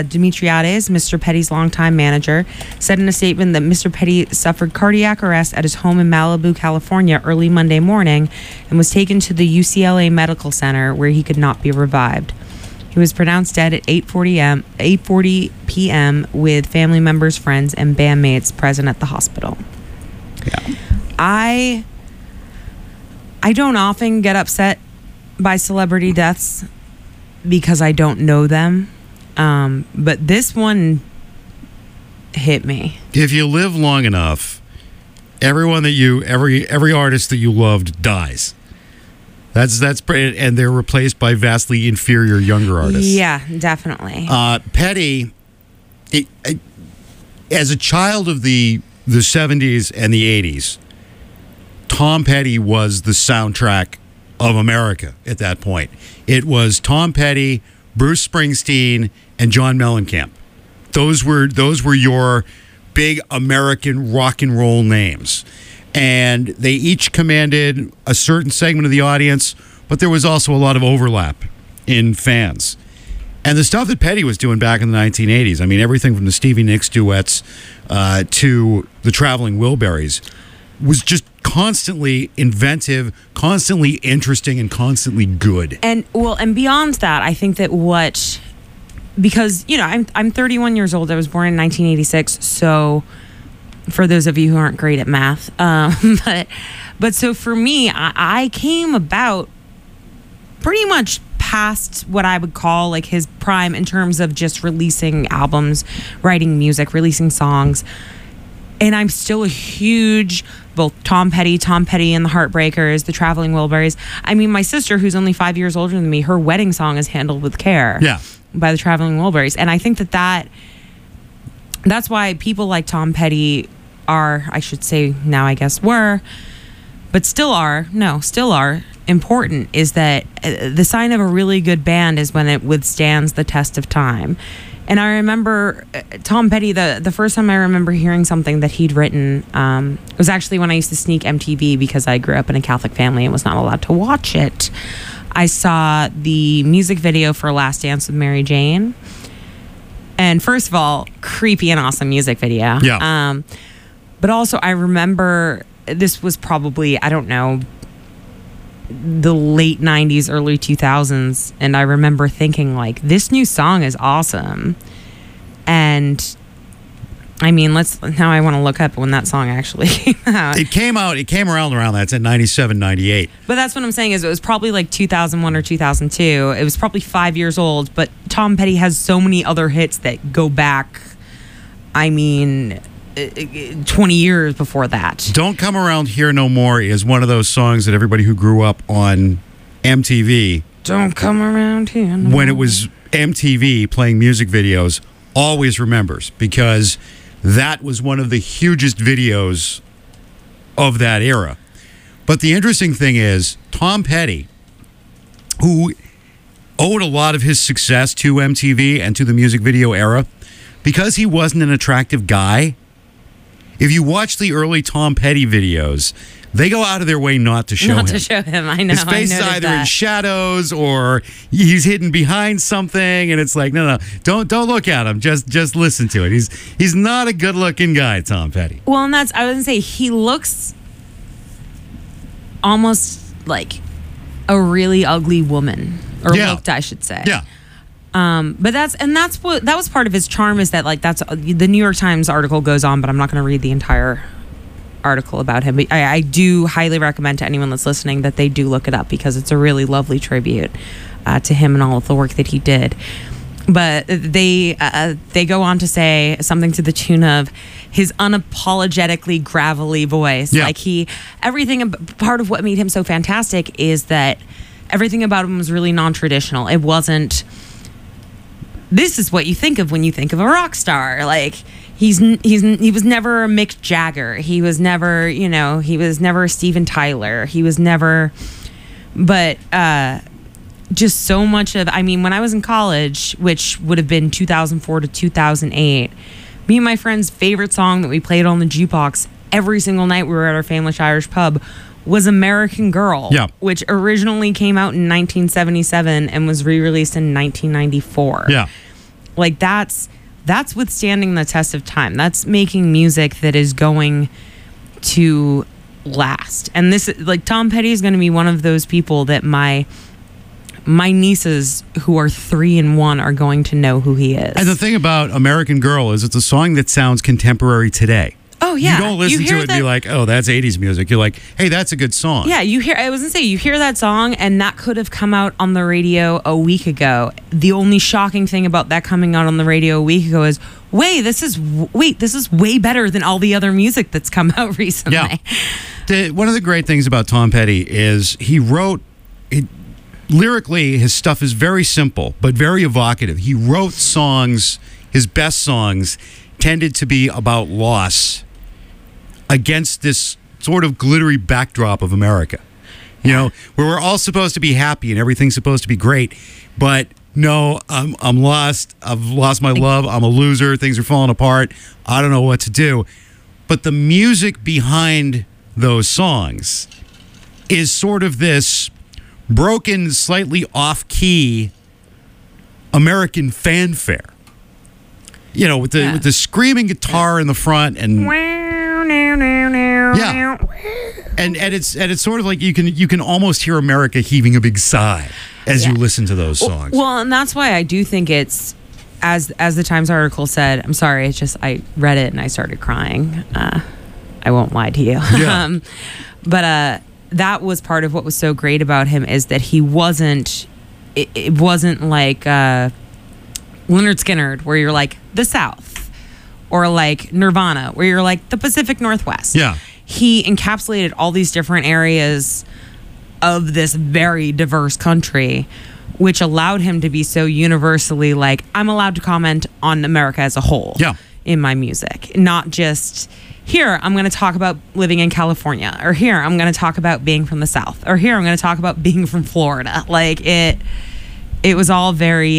Mr. Petty's longtime manager, said in a statement that Mr. Petty suffered cardiac arrest at his home in Malibu, California, early Monday morning and was taken to the UCLA Medical Center where he could not be revived. He was pronounced dead at 8:40 p.m. with family members, friends, and bandmates present at the hospital. Yeah. I don't often get upset by celebrity deaths because I don't know them. But this one hit me. if you live long enough, every artist that you loved dies. That's pretty, and they're replaced by vastly inferior younger artists. Yeah, definitely. Petty, as a child of the 70s and the 80s, Tom Petty was the soundtrack of America at that point. It was Tom Petty, Bruce Springsteen, and John Mellencamp. Those were your big American rock and roll names. And they each commanded a certain segment of the audience, but there was also a lot of overlap in fans. And the stuff that Petty was doing back in the 1980s, I mean, everything from the Stevie Nicks duets to the Traveling Wilburys, was just constantly inventive, constantly interesting, and constantly good. And beyond that, I think that because I'm 31 years old. I was born in 1986, so for those of you who aren't great at math, but so for me, I came about pretty much past what I would call like his prime in terms of just releasing albums, writing music, releasing songs. And I'm still a huge, both Tom Petty and the Heartbreakers, the Traveling Wilburys. I mean, my sister, who's only 5 years older than me, her wedding song is Handled with Care by the Traveling Wilburys. And I think that's why people like Tom Petty are, I should say now I guess were, but still are important, is that the sign of a really good band is when it withstands the test of time. And I remember Tom Petty, the first time I remember hearing something that he'd written was actually when I used to sneak MTV because I grew up in a Catholic family and was not allowed to watch it. I saw the music video for Last Dance with Mary Jane. And first of all, creepy and awesome music video. Yeah. But also I remember this was probably, I don't know, the late 90s, early 2000s. And I remember thinking like, this new song is awesome. And I mean, now I want to look up when that song actually came out. It came around that. It's at 97, 98. But that's what I'm saying is it was probably like 2001 or 2002. It was probably 5 years old, but Tom Petty has so many other hits that go back, I mean, 20 years before that. Don't Come Around Here No More is one of those songs that everybody who grew up on MTV, Don't Come Around Here no when more. it was MTV playing music videos, always remembers, because that was one of the hugest videos of that era. But the interesting thing is, Tom Petty, who owed a lot of his success to MTV and to the music video era, because he wasn't an attractive guy, if you watch the early Tom Petty videos, they go out of their way not to show him. Not to show him, I know. His face is either in shadows or he's hidden behind something, and it's like, no, don't look at him. Just listen to it. He's not a good-looking guy, Tom Petty. Well, and I was gonna say he looks almost like a really ugly woman, or looked, I should say. Yeah. But that was part of his charm, is that like that's the New York Times article goes on, but I'm not going to read the entire article about him. But I do highly recommend to anyone that's listening that they do look it up, because it's a really lovely tribute to him and all of the work that he did. But they go on to say something to the tune of his unapologetically gravelly voice. Yeah. Like part of what made him so fantastic is that everything about him was really non-traditional. It wasn't, this is what you think of when you think of a rock star. Like he was never a Mick Jagger. He was never, he was never Steven Tyler. He was never, but just so much of, I mean, when I was in college, which would have been 2004 to 2008, me and my friend's favorite song that we played on the jukebox every single night we were at our Family Irish pub was American Girl, which originally came out in 1977 and was re-released in 1994. Yeah. Like that's withstanding the test of time. That's making music that is going to last. And this, like, Tom Petty is going to be one of those people that my nieces who are 3 and 1 are going to know who he is. And the thing about American Girl is it's a song that sounds contemporary today. Oh, yeah. You don't listen You to hear it and be that- like, oh, that's 80s music. You're like, hey, that's a good song. Yeah, I was gonna say, you hear that song, and that could have come out on the radio a week ago. The only shocking thing about that coming out on the radio a week ago is, this is way better than all the other music that's come out recently. Yeah. One of the great things about Tom Petty is he wrote it. Lyrically, his stuff is very simple, but very evocative. He wrote songs, his best songs tended to be about loss against this sort of glittery backdrop of America. You know, where we're all supposed to be happy and everything's supposed to be great, but no, I'm lost. I've lost my love. I'm a loser. Things are falling apart. I don't know what to do. But the music behind those songs is sort of this broken, slightly off-key American fanfare. You know, with the screaming guitar in the front and and it's sort of like you can almost hear America heaving a big sigh as you listen to those songs. Well, and that's why I do think it's as the Times article said. I'm sorry, it's just I read it and I started crying. I won't lie to you. Yeah. But that was part of what was so great about him is that he wasn't. It wasn't like Leonard Skinner, where you're like the South, or like Nirvana, where you're like the Pacific Northwest. Yeah. He encapsulated all these different areas of this very diverse country, which allowed him to be so universally like, I'm allowed to comment on America as a whole in my music, not just here, I'm going to talk about living in California, or here, I'm going to talk about being from the South, or here, I'm going to talk about being from Florida. Like it was all very,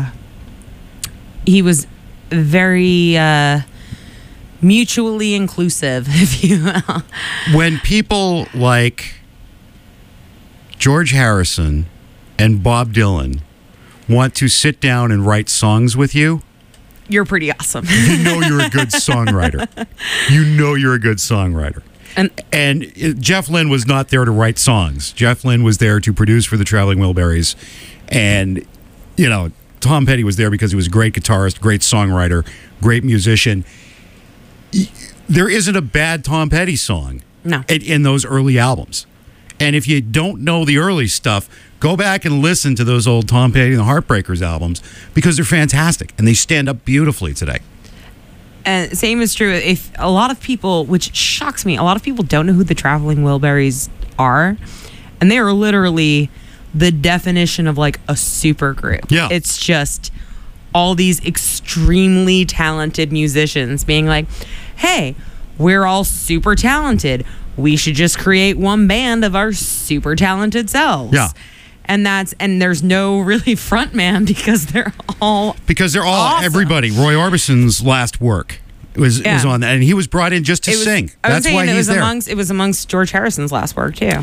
he was very mutually inclusive, if you will. When people like George Harrison and Bob Dylan want to sit down and write songs with you, you're pretty awesome. you know you're a good songwriter. You know you're a good songwriter. And Jeff Lynne was not there to write songs. Jeff Lynne was there to produce for the Traveling Wilburys. And, you know, Tom Petty was there because he was a great guitarist, great songwriter, great musician. There isn't a bad Tom Petty song in those early albums. And if you don't know the early stuff, go back and listen to those old Tom Petty and the Heartbreakers albums because they're fantastic and they stand up beautifully today. And same is true if a lot of people, which shocks me, a lot of people don't know who the Traveling Wilburys are, and they are literally the definition of like a super group. Yeah. It's just all these extremely talented musicians being like, hey, we're all super talented. We should just create one band of our super talented selves. Yeah. And there's no really front man because they're all awesome. Everybody. Roy Orbison's last work was on that, and he was brought in just to sing. That's why he's there. It was amongst George Harrison's last work too.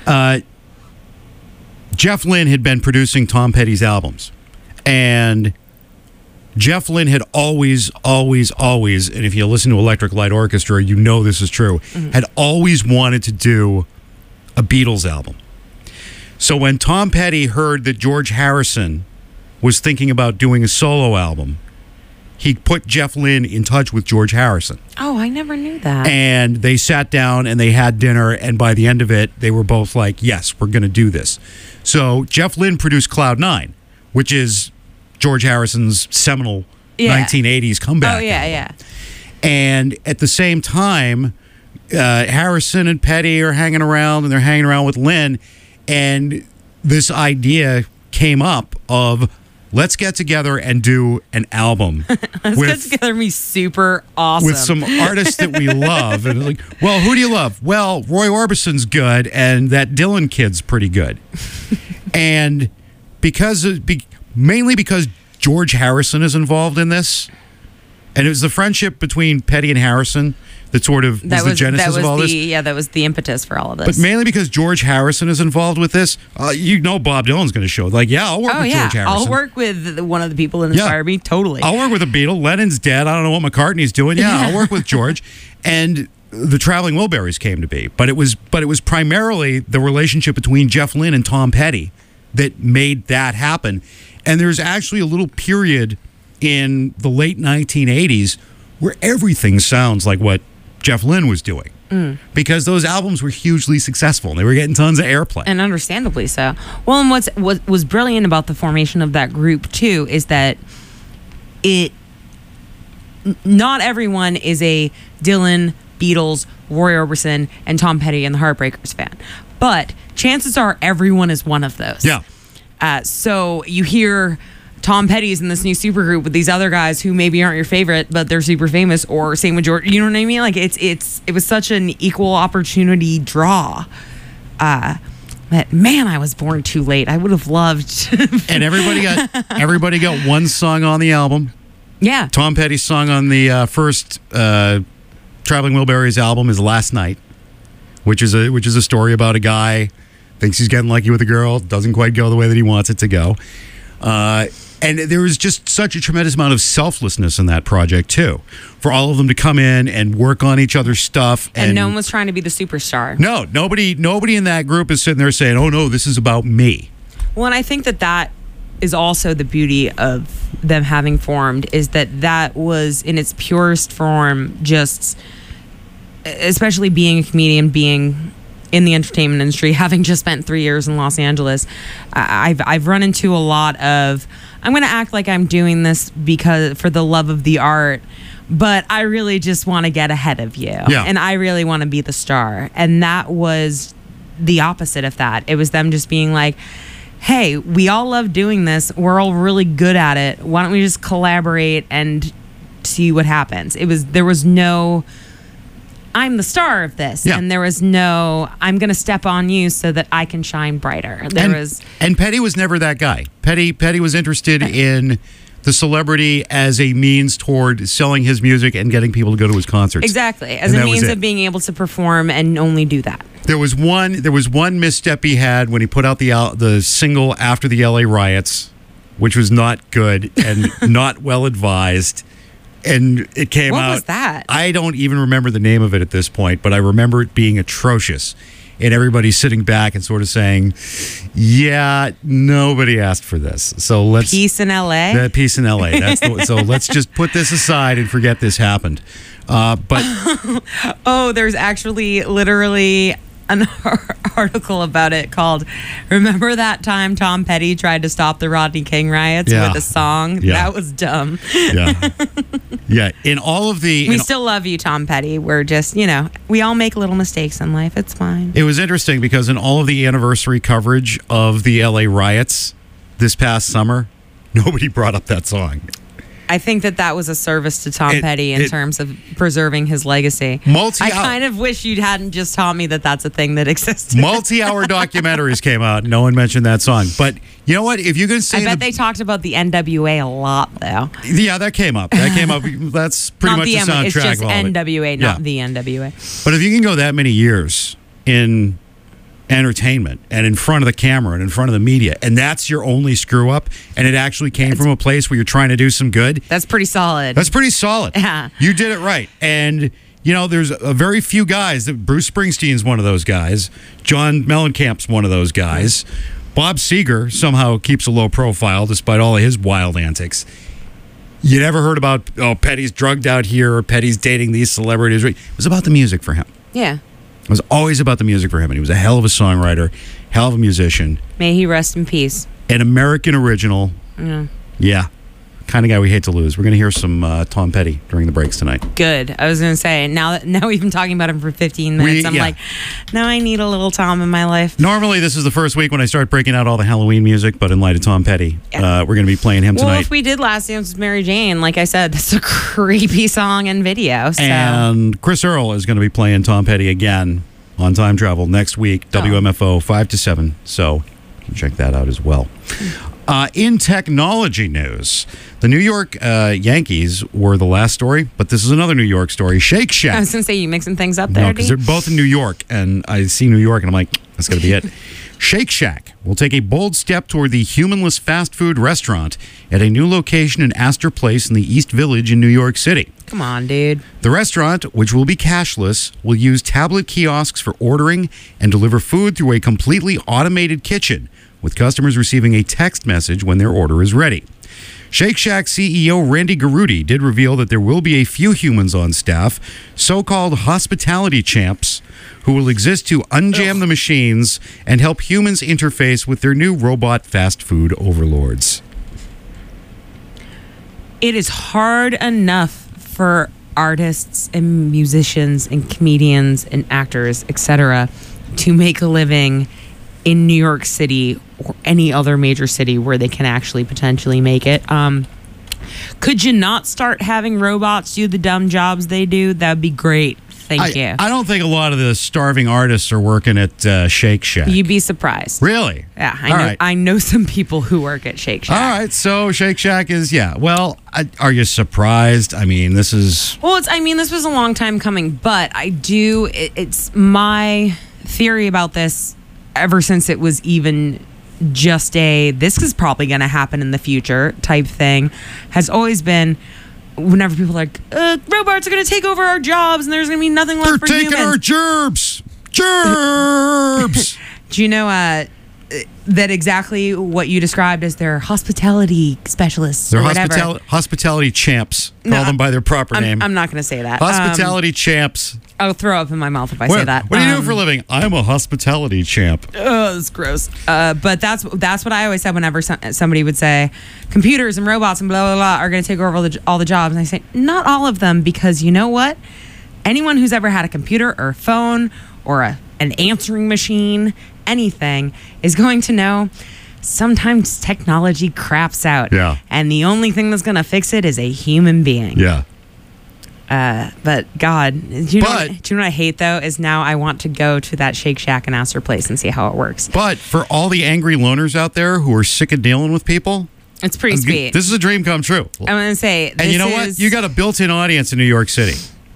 Jeff Lynne had been producing Tom Petty's albums, and Jeff Lynne had always, and if you listen to Electric Light Orchestra, you know this is true, had always wanted to do a Beatles album. So when Tom Petty heard that George Harrison was thinking about doing a solo album, he put Jeff Lynne in touch with George Harrison. Oh, I never knew that. And they sat down and they had dinner, and by the end of it, they were both like, yes, we're going to do this. So Jeff Lynne produced Cloud Nine, which is George Harrison's seminal 1980s comeback. Oh, yeah. And at the same time, Harrison and Petty are hanging around, and they're hanging around with Lynne, and this idea came up of, let's get together and do an album. Let's get together and be super awesome. With some artists that we love. And like, well, who do you love? Well, Roy Orbison's good, and that Dylan kid's pretty good. And mainly because George Harrison is involved in this, and it was the friendship between Petty and Harrison that sort of was the genesis of all this. Yeah, that was the impetus for all of this. But mainly because George Harrison is involved with this, you know Bob Dylan's going to show. Like, I'll work with George Harrison. I'll work with one of the people that inspired me, totally. I'll work with a Beatle. Lennon's dead. I don't know what McCartney's doing. Yeah, I'll work with George. And the Traveling Wilburys came to be. But it was primarily the relationship between Jeff Lynne and Tom Petty that made that happen. And there's actually a little period in the late 1980s where everything sounds like what Jeff Lynne was doing. Because those albums were hugely successful and they were getting tons of airplay. And understandably so. Well, and what was brilliant about the formation of that group too is that not everyone is a Dylan, Beatles, Roy Orbison, and Tom Petty and the Heartbreakers fan, but chances are everyone is one of those. Yeah. So you hear Tom Petty's in this new supergroup with these other guys who maybe aren't your favorite, but they're super famous, or same with George. You know what I mean? Like it was such an equal opportunity draw. That man, I was born too late. I would have loved. And everybody got one song on the album. Yeah. Tom Petty's song on the first Traveling Wilburys album is "Last Night," which is a story about a guy thinks he's getting lucky with a girl, doesn't quite go the way that he wants it to go. And there was just such a tremendous amount of selflessness in that project, too, for all of them to come in and work on each other's stuff. And no one was trying to be the superstar. No, nobody in that group is sitting there saying, oh, no, this is about me. Well, and I think that is also the beauty of them having formed, is that was in its purest form, just, especially being a comedian, being in the entertainment industry, having just spent 3 years in Los Angeles, I've run into a lot of, I'm going to act like I'm doing this because for the love of the art, but I really just want to get ahead of you. Yeah. And I really want to be the star. And that was the opposite of that. It was them just being like, hey, we all love doing this. We're all really good at it. Why don't we just collaborate and see what happens? There was no, I'm the star of this. Yeah. And there was no, I'm going to step on you so that I can shine brighter. And Petty was never that guy. Petty was interested in the celebrity as a means toward selling his music and getting people to go to his concerts. Exactly. As a means of being able to perform and only do that. There was one misstep he had when he put out the single after the LA riots, which was not good and not well advised. And it came out. What was that? I don't even remember the name of it at this point, but I remember it being atrocious. And everybody sitting back and sort of saying, yeah, nobody asked for this. So let's... Peace in LA? Peace in LA. So let's just put this aside and forget this happened. But oh, there's actually literally an article about it called "Remember That Time Tom Petty Tried to Stop the Rodney King Riots with a Song?" Yeah. That was dumb. Yeah. Yeah. In all of the... We still love you, Tom Petty. We're just, we all make little mistakes in life. It's fine. It was interesting because in all of the anniversary coverage of the LA riots this past summer, nobody brought up that song. I think that was a service to Tom Petty in terms of preserving his legacy. I kind of wish you hadn't just taught me that that's a thing that exists. Multi-hour documentaries came out. No one mentioned that song. But you know what? If you can say... I bet they talked about the NWA a lot, though. Yeah, that came up. That's pretty much the soundtrack. It's just NWA, not the NWA. But if you can go that many years in entertainment and in front of the camera and in front of the media, and that's your only screw up, and it actually came from a place where you're trying to do some good, that's pretty solid. Yeah, you did it right. And there's a very few guys. Bruce Springsteen's one of those guys. John Mellencamp's one of those guys. Bob Seger somehow keeps a low profile despite all of his wild antics. You never heard about, Petty's drugged out here, or Petty's dating these celebrities. It was about the music for him. Yeah. It was always about the music for him, and he was a hell of a songwriter, hell of a musician. May he rest in peace. An American original. Yeah. Yeah. Kind of guy we hate to lose. We're going to hear some Tom Petty during the breaks tonight. Good. I was going to say, now we've been talking about him for 15 minutes. I'm like, now I need a little Tom in my life. Normally, this is the first week when I start breaking out all the Halloween music, but in light of Tom Petty, we're going to be playing him tonight. Well, if we did Last Dance with Mary Jane, like I said, that's a creepy song and video. So. And Chris Earl is going to be playing Tom Petty again on Time Travel next week, WMFO 5 to 7. So you can check that out as well. In technology news, the New York Yankees were the last story, but this is another New York story. Shake Shack. I was going to say, you mixing things up there, No, because they're both in New York, and I see New York, and I'm like, that's going to be it. Shake Shack will take a bold step toward the humanless fast food restaurant at a new location in Astor Place in the East Village in New York City. Come on, dude. The restaurant, which will be cashless, will use tablet kiosks for ordering and deliver food through a completely automated kitchen, with customers receiving a text message when their order is ready. Shake Shack CEO Randy Garutti did reveal that there will be a few humans on staff, so-called hospitality champs, who will exist to unjam the machines and help humans interface with their new robot fast food overlords. It is hard enough for artists and musicians and comedians and actors, etc., to make a living in New York City or any other major city where they can actually potentially make it. Could you not start having robots do the dumb jobs they do? That would be great. Thank you. I don't think a lot of the starving artists are working at Shake Shack. You'd be surprised. Really? Yeah, I know some people who work at Shake Shack. All right, so Shake Shack is, well, are you surprised? I mean, this is... Well, this was a long time coming, but it's my theory about this ever since it was even just this is probably going to happen in the future type thing, has always been... Whenever people are like, robots are going to take over our jobs and there's going to be nothing left for humans. They're taking our gerbs. Gerbs. Do you know that exactly what you described as their hospitality specialists They're or whatever? Hospitality champs. Call them by their proper name. I'm not going to say that. Hospitality champs. I'll throw up in my mouth if I say that. What do you do for a living? I'm a hospitality champ. Oh, that's gross. But that's what I always said whenever somebody would say computers and robots and blah, blah, blah are going to take over all the jobs. And I say, not all of them, because you know what? Anyone who's ever had a computer or a phone or an answering machine, anything, is going to know sometimes technology craps out. Yeah. And the only thing that's going to fix it is a human being. Yeah. But God, do you know what I hate though is now I want to go to that Shake Shack and Astor Place and see how it works. But for all the angry loners out there who are sick of dealing with people, it's pretty sweet. This is a dream come true. I'm going to say, and you know what? You got a built-in audience in New York City.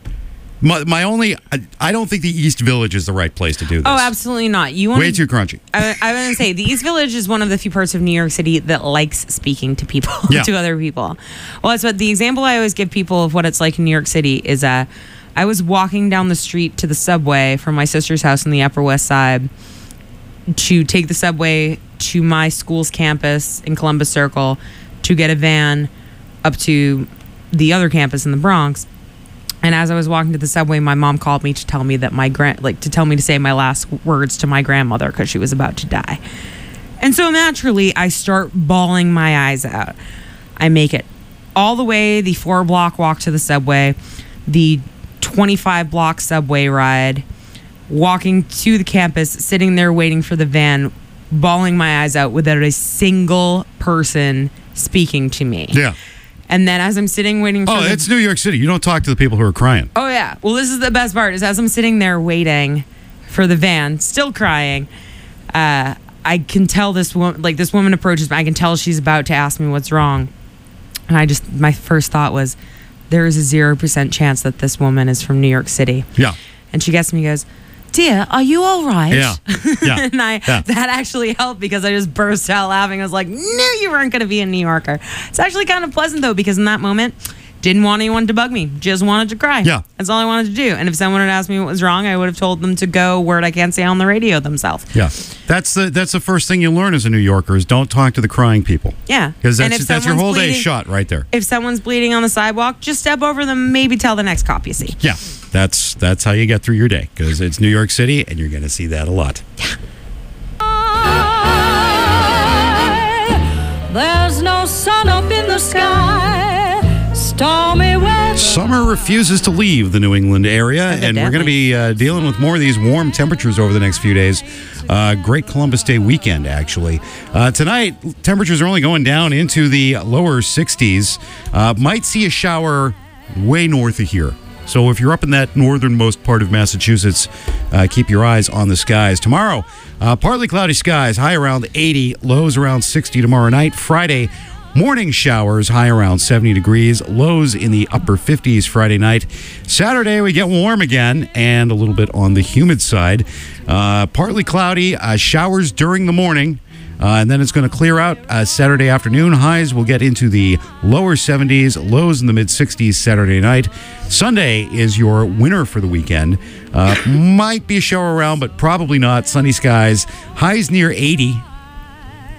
I don't think the East Village is the right place to do this. Oh, absolutely not. Way too crunchy. I'm going to say the East Village is one of the few parts of New York City that likes speaking to people, to other people. Well, that's what the example I always give people of what it's like in New York City is I was walking down the street to the subway from my sister's house on the Upper West Side to take the subway to my school's campus in Columbus Circle to get a van up to the other campus in the Bronx. And as I was walking to the subway, my mom called me to tell me that to say my last words to my grandmother because she was about to die. And so naturally, I start bawling my eyes out. I make it all the way, the 4-block walk to the subway, the 25-block subway ride, walking to the campus, sitting there waiting for the van, bawling my eyes out without a single person speaking to me. Yeah. And then as I'm sitting waiting for it's New York City. You don't talk to the people who are crying. Oh, yeah. Well, this is the best part, is as I'm sitting there waiting for the van, still crying, I can tell this woman approaches me. I can tell she's about to ask me what's wrong. And my first thought was, there is a 0% chance that this woman is from New York City. Yeah. And she gets me and goes, dear, are you all right? Yeah. And that actually helped because I just burst out laughing. I was like, knew you weren't going to be a New Yorker. It's actually kind of pleasant, though, because in that moment, didn't want anyone to bug me. Just wanted to cry. Yeah. That's all I wanted to do. And if someone had asked me what was wrong, I would have told them to go word I can't say on the radio themselves. Yeah. That's the first thing you learn as a New Yorker is don't talk to the crying people. Yeah. Because that's your whole day shot right there. If someone's bleeding on the sidewalk, just step over them, maybe tell the next cop you see. Yeah. That's how you get through your day because it's New York City and you're going to see that a lot. Yeah. There's no sun up in the sky. Stormy weather. Summer refuses to leave the New England area, and we're going to be dealing with more of these warm temperatures over the next few days. Great Columbus Day weekend, actually. Tonight, temperatures are only going down into the lower 60s. Might see a shower way north of here. So if you're up in that northernmost part of Massachusetts, keep your eyes on the skies. Tomorrow, partly cloudy skies, high around 80, lows around 60 tomorrow night. Friday, morning showers, high around 70 degrees, lows in the upper 50s Friday night. Saturday, we get warm again and a little bit on the humid side. Partly cloudy, showers during the morning. And then it's going to clear out Saturday afternoon. Highs will get into the lower 70s, lows in the mid-60s Saturday night. Sunday is your winner for the weekend. Might be a shower around, but probably not. Sunny skies, highs near 80.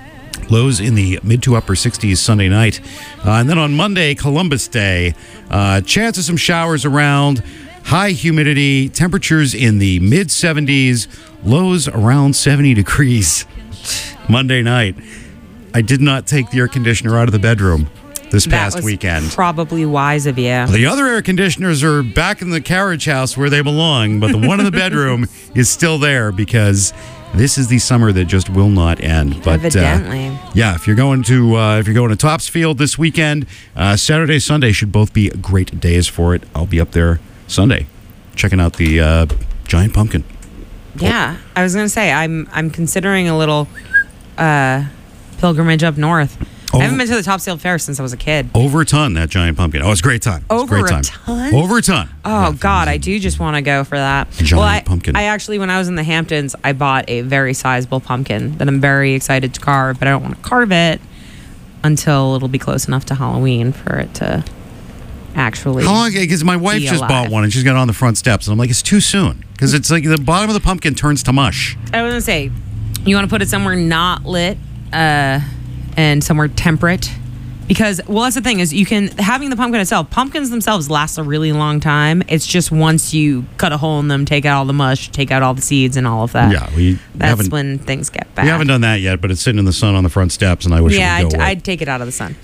Lows in the mid to upper 60s Sunday night. And then on Monday, Columbus Day, chance of some showers around, high humidity, temperatures in the mid 70s, lows around 70 degrees. Monday night. I did not take the air conditioner out of the bedroom this past weekend. Probably wise of you. The other air conditioners are back in the carriage house where they belong, but the one in the bedroom is still there because this is the summer that just will not end. But evidently, yeah. If you're going to Topsfield this weekend, Saturday, Sunday should both be great days for it. I'll be up there Sunday, checking out the giant pumpkin. Yeah, I was gonna say I'm considering a little pilgrimage up north. I haven't been to the Topsfield Fair since I was a kid. Over a ton, that giant pumpkin. Oh, it's a great time. Over a ton? Over a ton. Oh, God, I do just want to go for that. Giant pumpkin. I actually, when I was in the Hamptons, I bought a very sizable pumpkin that I'm very excited to carve, but I don't want to carve it until it'll be close enough to Halloween for it to actually. How long? Because my wife just bought one and she's got it on the front steps, and I'm like, it's too soon because it's like the bottom of the pumpkin turns to mush. I was gonna say, you want to put it somewhere not lit, and somewhere temperate. Because, well, that's the thing is having the pumpkin itself, pumpkins themselves last a really long time. It's just once you cut a hole in them, take out all the mush, take out all the seeds and all of that. Yeah, that's when things get bad. We haven't done that yet, but it's sitting in the sun on the front steps, and I wish it would go away. I'd take it out of the sun.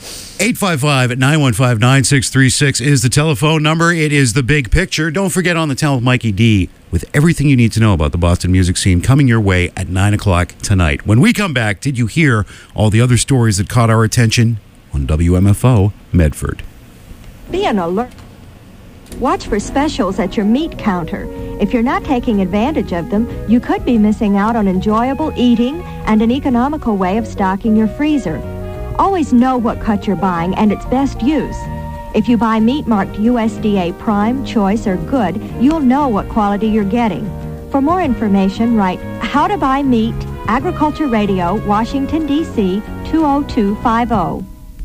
855-915-9636 is the telephone number. It is The Big Picture. Don't forget On the Town with Mikey D with everything you need to know about the Boston music scene coming your way at 9 o'clock tonight. When we come back, did you hear all the other stories that caught our attention on WMFO Medford? Be an alert. Watch for specials at your meat counter. If you're not taking advantage of them, you could be missing out on enjoyable eating and an economical way of stocking your freezer. Always know what cut you're buying and its best use. If you buy meat marked USDA Prime, Choice, or Good, you'll know what quality you're getting. For more information, write How to Buy Meat, Agriculture Radio, Washington, D.C., 20250.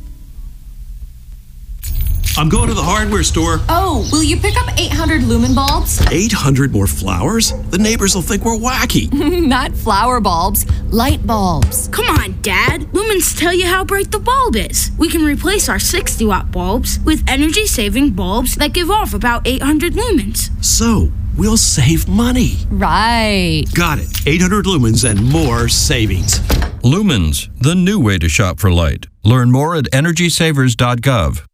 I'm going to the hardware store. Oh, will you pick up 800 lumen bulbs? 800 more flowers? The neighbors will think we're wacky. Not flower bulbs, light bulbs. Come on, Dad. Lumens tell you how bright the bulb is. We can replace our 60-watt bulbs with energy-saving bulbs that give off about 800 lumens. So, we'll save money. Right. Got it. 800 lumens and more savings. Lumens, the new way to shop for light. Learn more at EnergySavers.gov.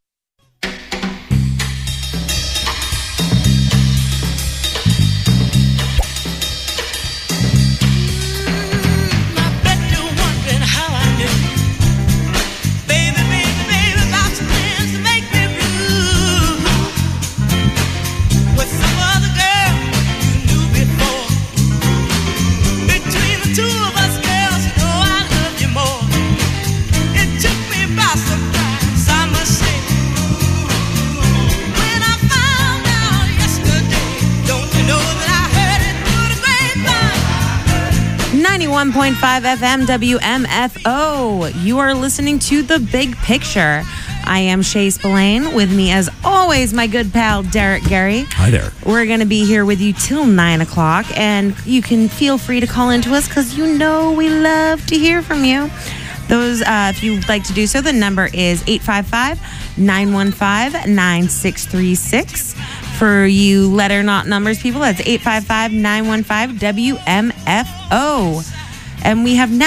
I must say. 91.5 FM WMFO. You are listening to The Big Picture. I am Shay Spillane. With me, as always, my good pal, Derek Gary. Hi there. We're going to be here with you till 9 o'clock, and you can feel free to call into us because you know we love to hear from you. Those, if you'd like to do so, the number is 855-915-9636. For you letter not numbers people, that's 855-915-WMFO. And we have now